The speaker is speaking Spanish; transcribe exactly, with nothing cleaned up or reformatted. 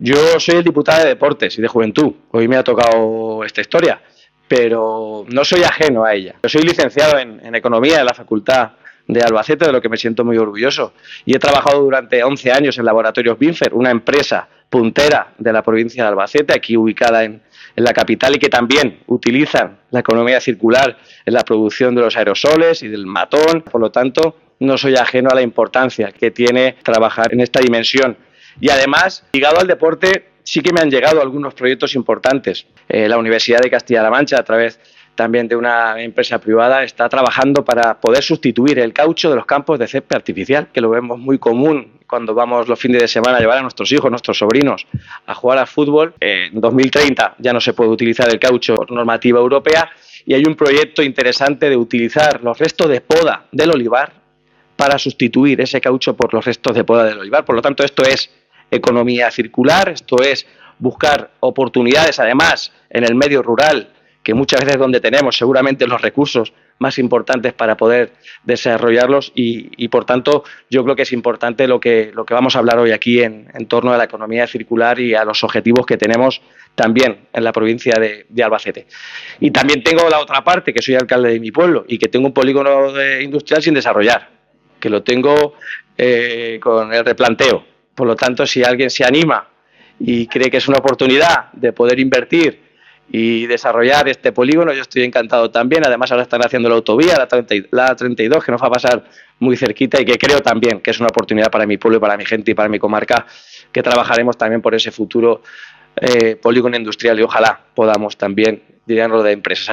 Yo soy el diputado de Deportes y de Juventud. Hoy me ha tocado esta historia, pero no soy ajeno a ella. Yo soy licenciado en, en Economía en la Facultad de Albacete, de lo que me siento muy orgulloso. Y he trabajado durante once años en Laboratorios Binfer, una empresa puntera de la provincia de Albacete, aquí ubicada en, en la capital, y que también utilizan la economía circular en la producción de los aerosoles y del matón. Por lo tanto, no soy ajeno a la importancia que tiene trabajar en esta dimensión. Y además, ligado al deporte, sí que me han llegado algunos proyectos importantes. Eh, la Universidad de Castilla-La Mancha, a través también de una empresa privada, está trabajando para poder sustituir el caucho de los campos de césped artificial, que lo vemos muy común cuando vamos los fines de semana a llevar a nuestros hijos, nuestros sobrinos, a jugar al fútbol. Eh, en dos mil treinta ya no se puede utilizar el caucho por normativa europea, y hay un proyecto interesante de utilizar los restos de poda del olivar para sustituir ese caucho por los restos de poda del olivar. Por lo tanto, esto es economía circular, esto es buscar oportunidades, además, en el medio rural, que muchas veces es donde tenemos seguramente los recursos más importantes para poder desarrollarlos, y, y por tanto yo creo que es importante lo que, lo que vamos a hablar hoy aquí en, en torno a la economía circular y a los objetivos que tenemos también en la provincia de, de Albacete. Y también tengo la otra parte, que soy alcalde de mi pueblo y que tengo un polígono de industrial sin desarrollar, que lo tengo eh, con el replanteo. Por lo tanto, si alguien se anima y cree que es una oportunidad de poder invertir y desarrollar este polígono, yo estoy encantado también. Además, ahora están haciendo la autovía, la, treinta, la treinta y dos, que nos va a pasar muy cerquita, y que creo también que es una oportunidad para mi pueblo y para mi gente y para mi comarca, que trabajaremos también por ese futuro eh, polígono industrial, y ojalá podamos también, dirían lo de empresas.